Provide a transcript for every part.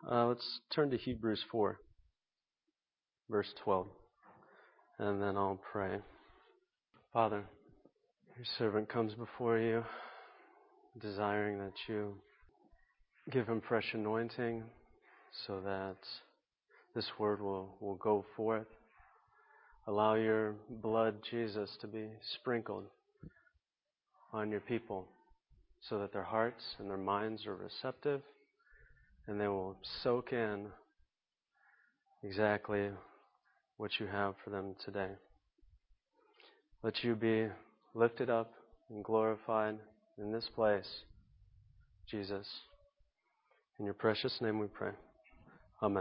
Let's turn to Hebrews 4, verse 12, and then I'll pray. Father, your servant comes before you, desiring that you give him fresh anointing so that this word will go forth. Allow your blood, Jesus, to be sprinkled on your people so that their hearts and their minds are receptive and they will soak in exactly what you have for them today. Let you be lifted up and glorified in this place, Jesus. In your precious name we pray. Amen.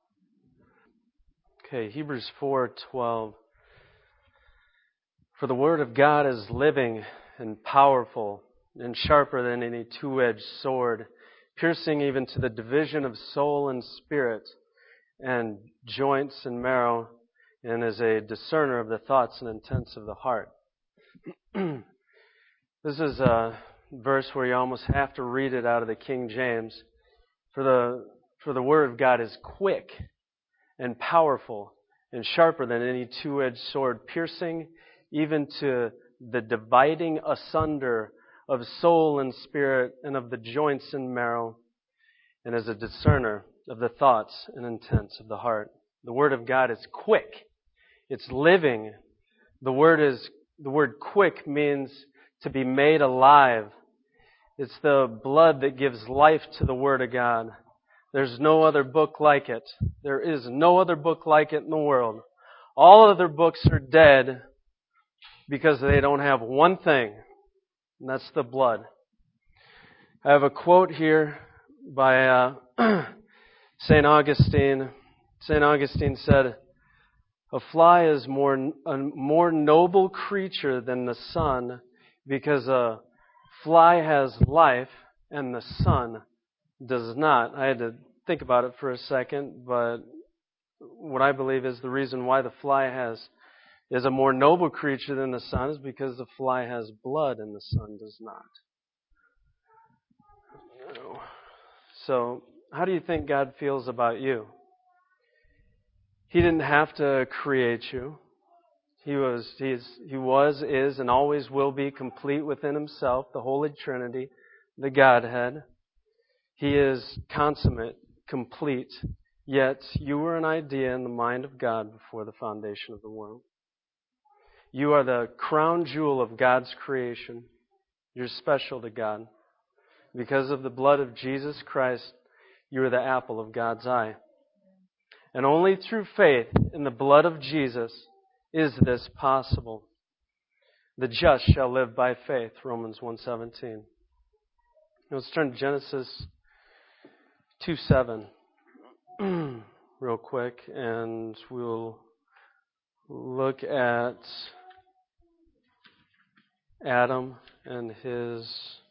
Okay, Hebrews 4:12. For the word of God is living and powerful and sharper than any two-edged sword, piercing even to the division of soul and spirit and joints and marrow, and is a discerner of the thoughts and intents of the heart. This is a verse where you almost have to read it out of the King James. For the word of God is quick and powerful and sharper than any two-edged sword, piercing even to the dividing asunder of soul and spirit and of the joints and marrow, and is a discerner of the thoughts and intents of the heart. The word of God is quick. It's living. The word quick means to be made alive. It's the blood that gives life to the Word of God. There's no other book like it. There is no other book like it in the world. All other books are dead because they don't have one thing, and that's the blood. I have a quote here by St. Augustine. St. Augustine said, "A fly is a more noble creature than the sun because a fly has life and the sun does not." I had to think about it for a second, but what I believe is the reason why the fly is a more noble creature than the sun is because the fly has blood and the sun does not. So, how do you think God feels about you? He didn't have to create you. He was, is, and always will be complete within Himself, the Holy Trinity, the Godhead. He is consummate, complete, yet you were an idea in the mind of God before the foundation of the world. You are the crown jewel of God's creation. You're special to God. Because of the blood of Jesus Christ, you are the apple of God's eye. And only through faith in the blood of Jesus is this possible. The just shall live by faith, Romans 1:17. Let's turn to Genesis 2:7 real quick, and we'll look at Adam and his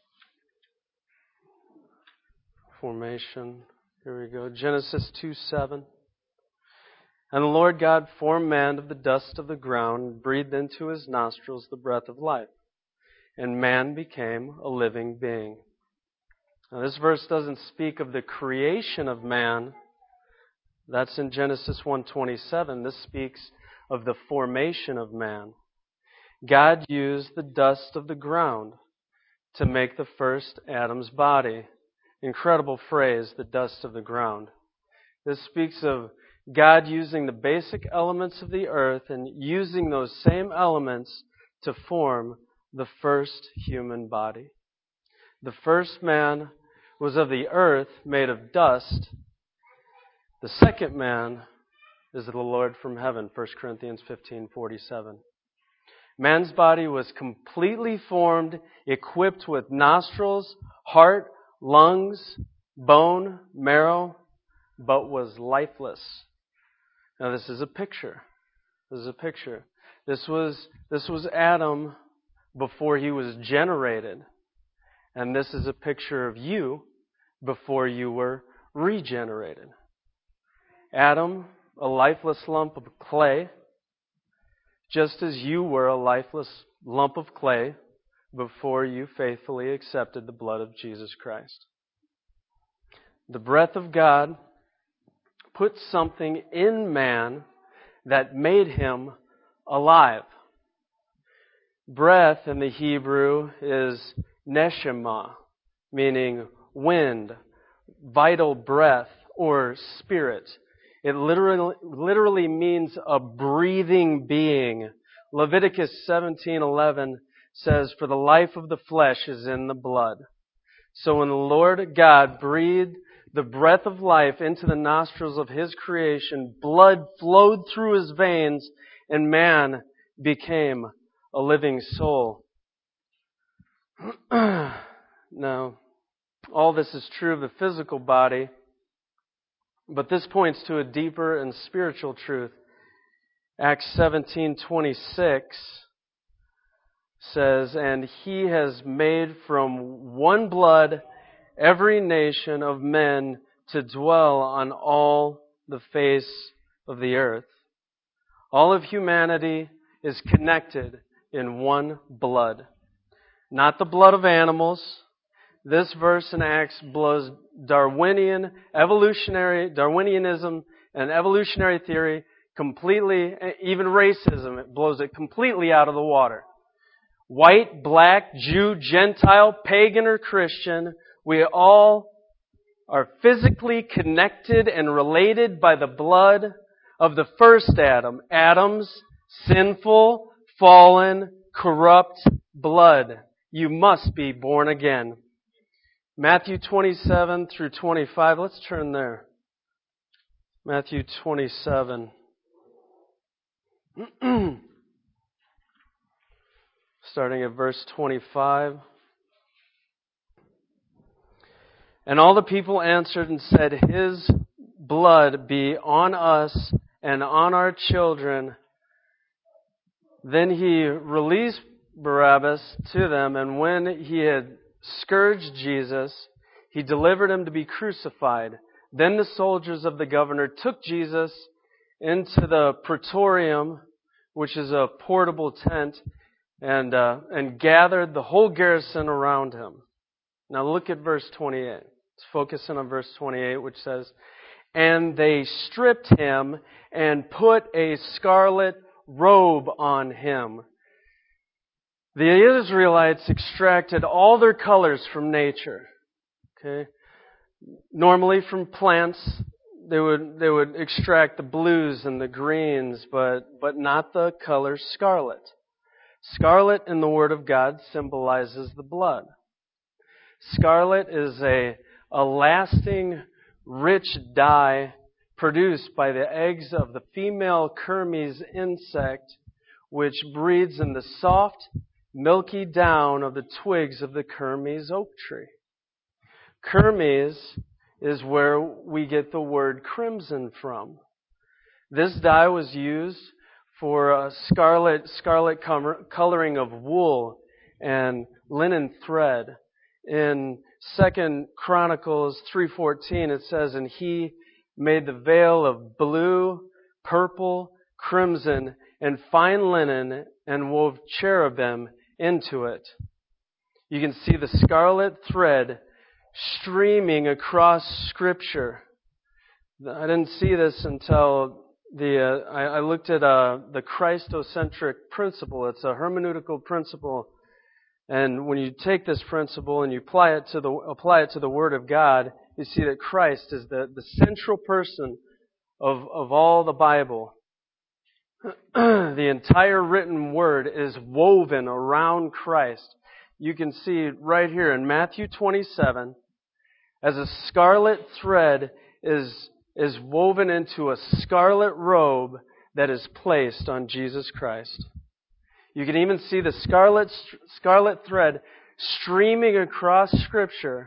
formation. Here we go. Genesis 2:7. And the Lord God formed man of the dust of the ground and breathed into his nostrils the breath of life. And man became a living being. Now, this verse doesn't speak of the creation of man. That's in Genesis 1:27. This speaks of the formation of man. God used the dust of the ground to make the first Adam's body. Incredible phrase, the dust of the ground. This speaks of God using the basic elements of the earth and using those same elements to form the first human body. The first man was of the earth, made of dust. The second man is the Lord from heaven, 1 Corinthians 15:47. Man's body was completely formed, equipped with nostrils, heart, lungs, bone, marrow, but was lifeless. Now this is a picture. This was Adam before he was generated. And this is a picture of you before you were regenerated. Adam, a lifeless lump of clay, just as you were a lifeless lump of clay before you faithfully accepted the blood of Jesus Christ. The breath of God put something in man that made him alive. Breath in the Hebrew is neshama, meaning wind, vital breath, or spirit. It literally means a breathing being. Leviticus 17:11 says, "For the life of the flesh is in the blood." So when the Lord God breathed the breath of life into the nostrils of His creation, blood flowed through his veins, and man became a living soul. Now, all this is true of the physical body, but this points to a deeper and spiritual truth. Acts 17:26 says, "And He has made from one blood every nation of men to dwell on all the face of the earth." All of humanity is connected in one blood. Not the blood of animals. This verse in Acts blows Darwinianism and evolutionary theory completely, even racism, it blows it completely out of the water. White, black, Jew, Gentile, pagan, or Christian, we all are physically connected and related by the blood of the first Adam. Adam's sinful, fallen, corrupt blood. You must be born again. Matthew 27 through 25. Let's turn there. Matthew 27. Starting at verse 25. "And all the people answered and said, His blood be on us and on our children." Then he released Barabbas to them, and when he had scourged Jesus, he delivered him to be crucified. Then the soldiers of the governor took Jesus into the praetorium, which is a portable tent, and gathered the whole garrison around him. Now look at verse 28. Let's focus in on verse 28, which says, "And they stripped him and put a scarlet robe on him." The Israelites extracted all their colors from nature. Okay? Normally from plants, they would extract the blues and the greens, but not the color scarlet. Scarlet in the Word of God symbolizes the blood. Scarlet is a lasting, rich dye produced by the eggs of the female Kermes insect, which breeds in the soft, milky down of the twigs of the Kermes oak tree. Kermes is where we get the word crimson from. This dye was used for a scarlet coloring of wool and linen thread. In 2 Chronicles 3:14 it says, "And he made the veil of blue, purple, crimson, and fine linen, and wove cherubim into it." You can see the scarlet thread streaming across Scripture. I didn't see this until I looked at the Christocentric principle. It's a hermeneutical principle, and when you take this principle and you apply it to the Word of God, you see that Christ is the central person of all the Bible. The entire written Word is woven around Christ. You can see right here in Matthew 27, as a scarlet thread is woven into a scarlet robe that is placed on Jesus Christ. You can even see the scarlet thread streaming across Scripture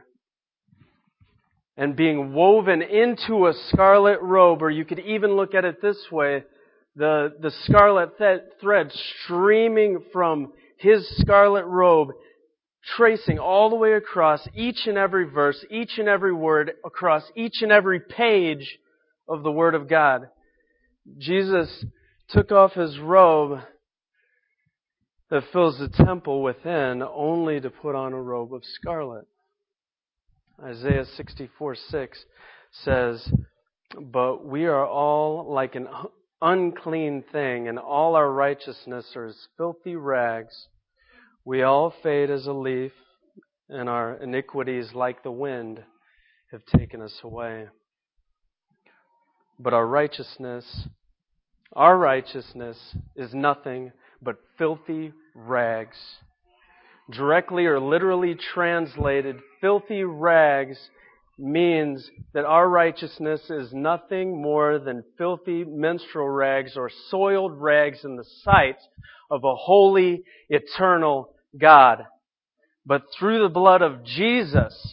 and being woven into a scarlet robe, or you could even look at it this way, the scarlet thread streaming from His scarlet robe, tracing all the way across each and every verse, each and every word, across each and every page of the Word of God. Jesus took off His robe that fills the temple within only to put on a robe of scarlet. Isaiah 64:6 says, But we are all like an unclean thing, and all our righteousness are as filthy rags. We all fade as a leaf, and our iniquities, like the wind, have taken us away. But our righteousness is nothing but filthy rags. Directly or literally translated, filthy rags means that our righteousness is nothing more than filthy menstrual rags or soiled rags in the sight of a holy, eternal God. But through the blood of Jesus,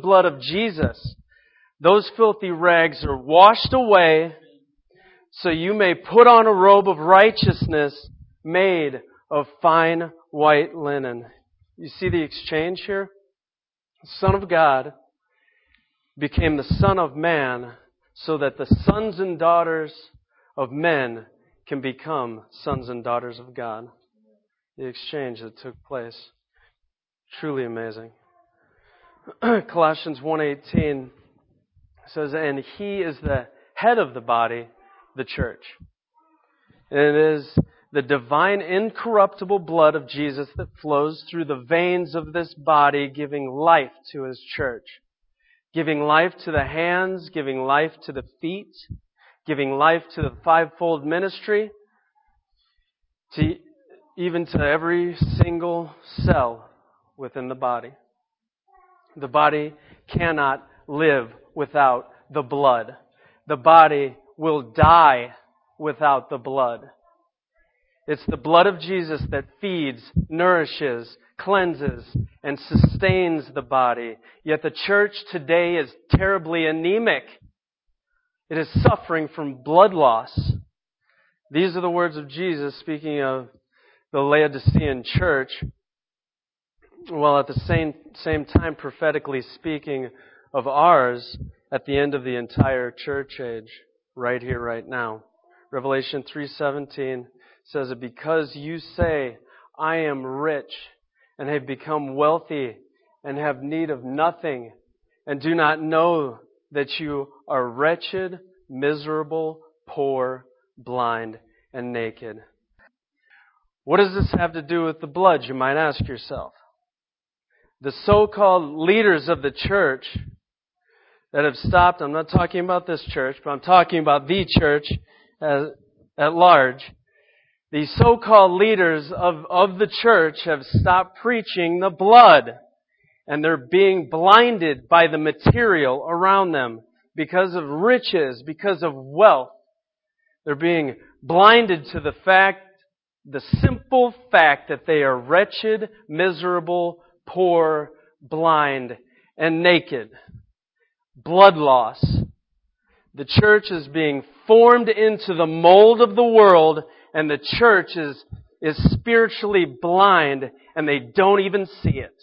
those filthy rags are washed away so you may put on a robe of righteousness made of fine white linen. You see the exchange here? The Son of God became the Son of Man so that the sons and daughters of men can become sons and daughters of God. The exchange that took place. Truly amazing. Colossians 1:18 says, and He is the head of the body, the church. And it is the divine incorruptible blood of Jesus that flows through the veins of this body, giving life to His church. Giving life to the hands, giving life to the feet, giving life to the fivefold ministry, even to every single cell within the body. The body cannot live without the blood. The body will die without the blood. It's the blood of Jesus that feeds, nourishes, cleanses, and sustains the body. Yet the church today is terribly anemic. It is suffering from blood loss. These are the words of Jesus speaking of the Laodicean church, while at the same time prophetically speaking of ours at the end of the entire church age, right here, right now. Revelation 3:17 says that because you say, I am rich and have become wealthy and have need of nothing and do not know that you are wretched, miserable, poor, blind, and naked. What does this have to do with the blood, you might ask yourself? The so-called leaders of the church that have stopped, I'm not talking about this church, but I'm talking about the church at large. These so-called leaders of the church have stopped preaching the blood, and they're being blinded by the material around them because of riches, because of wealth. They're being blinded to the simple fact that they are wretched, miserable, poor, blind, and naked. Blood loss. The church is being formed into the mold of the world, and the church is spiritually blind, and they don't even see it.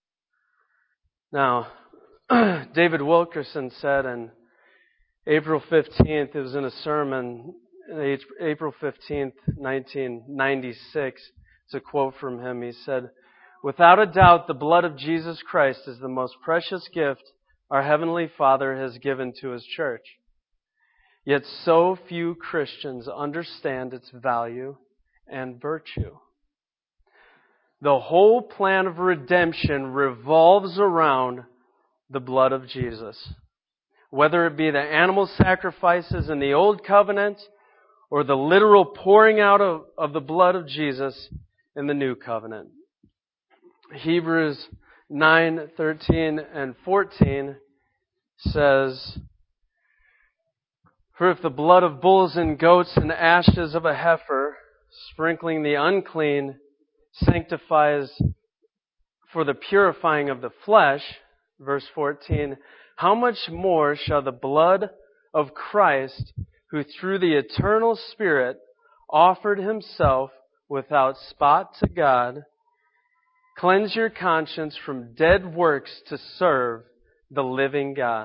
Now, David Wilkerson said on April 15th, it was in a sermon, April 15th, 1996, it's a quote from him. He said, without a doubt, the blood of Jesus Christ is the most precious gift our Heavenly Father has given to His church. Yet so few Christians understand its value and virtue. The whole plan of redemption revolves around the blood of Jesus. Whether it be the animal sacrifices in the Old Covenant or the literal pouring out of the blood of Jesus in the New Covenant. Hebrews 9:13 and 14 says, for if the blood of bulls and goats and ashes of a heifer, sprinkling the unclean, sanctifies for the purifying of the flesh, verse 14, how much more shall the blood of Christ, who through the eternal Spirit offered Himself without spot to God, cleanse your conscience from dead works to serve the living God.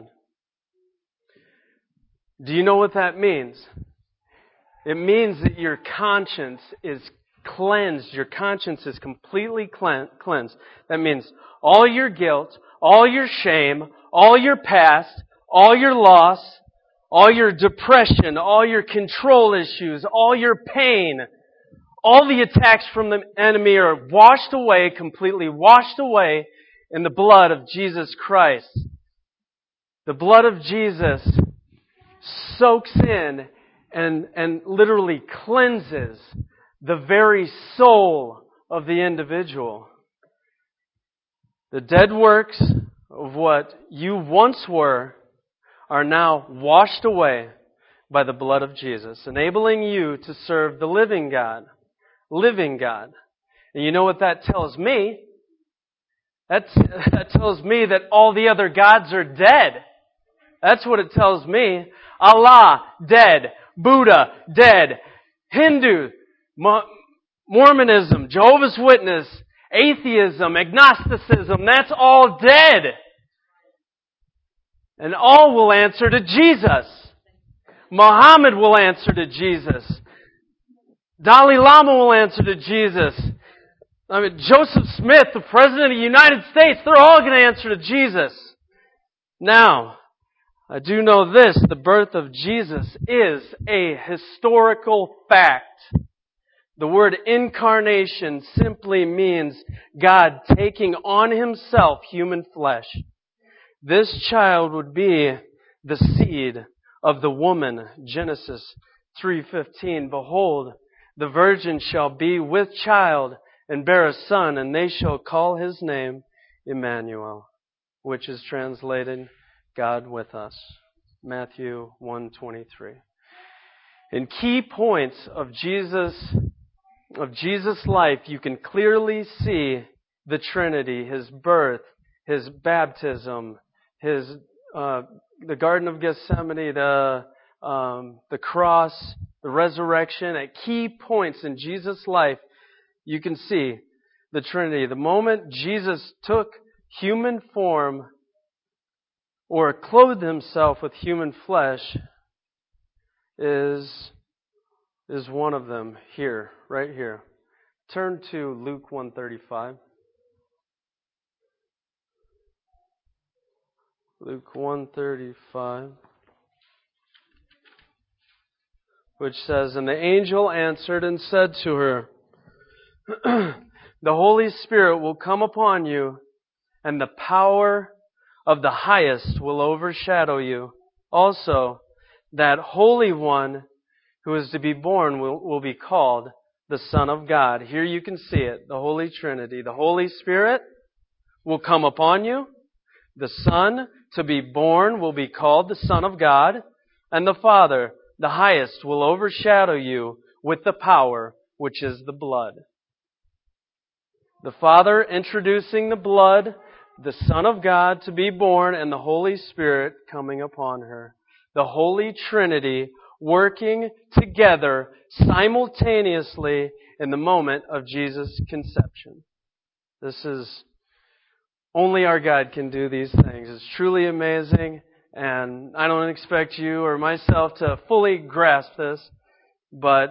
Do you know what that means? It means that your conscience is cleansed. Your conscience is completely cleansed. That means all your guilt, all your shame, all your past, all your loss, all your depression, all your control issues, all your pain, all the attacks from the enemy are washed away, completely washed away in the blood of Jesus Christ. The blood of Jesus soaks in and literally cleanses the very soul of the individual. The dead works of what you once were are now washed away by the blood of Jesus, enabling you to serve the living God. Living God. And you know what that tells me? That tells me that all the other gods are dead. That's what it tells me. Allah, dead. Buddha, dead. Hindu, Mormonism, Jehovah's Witness, atheism, agnosticism, that's all dead. And all will answer to Jesus. Muhammad will answer to Jesus. Dalai Lama will answer to Jesus. Joseph Smith, the President of the United States, they're all going to answer to Jesus. Now, I do know this, the birth of Jesus is a historical fact. The word incarnation simply means God taking on Himself human flesh. This child would be the seed of the woman. Genesis 3:15. Behold, the virgin shall be with child and bear a son, and they shall call his name Emmanuel, which is translated God with us. Matthew 1:23. In key points of Jesus' life, you can clearly see the Trinity, His birth, His baptism, the Garden of Gethsemane, the cross, the resurrection. At key points in Jesus' life, you can see the Trinity. The moment Jesus took human form or clothed Himself with human flesh is one of them here, right here. Turn to Luke 1:35. Luke 1:35, which says, "And the angel answered and said to her, The Holy Spirit will come upon you, and the power of the Highest will overshadow you. Also, that Holy One who is to be born will be called the Son of God." Here you can see it, the Holy Trinity. The Holy Spirit will come upon you. The Son to be born will be called the Son of God. And the Father, the Highest, will overshadow you with the power which is the blood. The Father introducing the blood, the Son of God to be born, and the Holy Spirit coming upon her. The Holy Trinity working together simultaneously in the moment of Jesus' conception. This is, only our God can do these things. It's truly amazing, and I don't expect you or myself to fully grasp this, but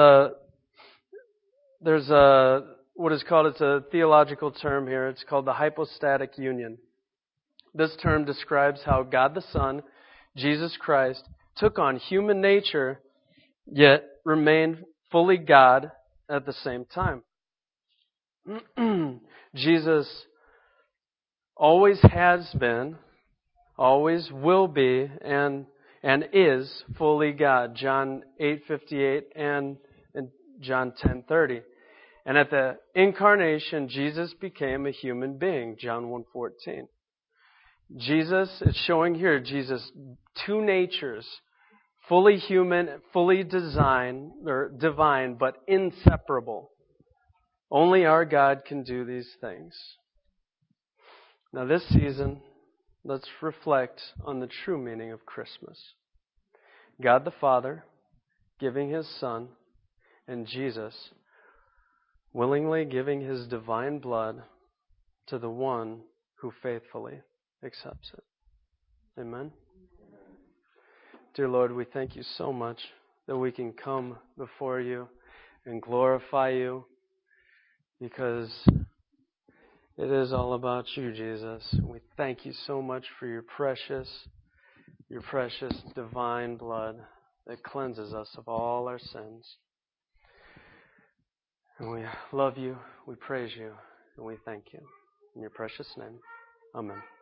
there's a theological term here. It's called the hypostatic union. This term describes how God the Son, Jesus Christ, took on human nature, yet remained fully God at the same time. Jesus always has been, always will be, and is fully God. John 8:58 and John 10:30. And at the incarnation, Jesus became a human being. John 1:14. Jesus, it's showing here, Jesus, two natures, fully human, fully divine, but inseparable. Only our God can do these things. Now this season, let's reflect on the true meaning of Christmas. God the Father giving His Son, and Jesus willingly giving His divine blood to the one who faithfully accepts it. Amen? Dear Lord, we thank You so much that we can come before You and glorify You, because it is all about You, Jesus. We thank You so much for Your precious your precious divine blood that cleanses us of all our sins. And we love you, we praise you, and we thank you. In your precious name, amen.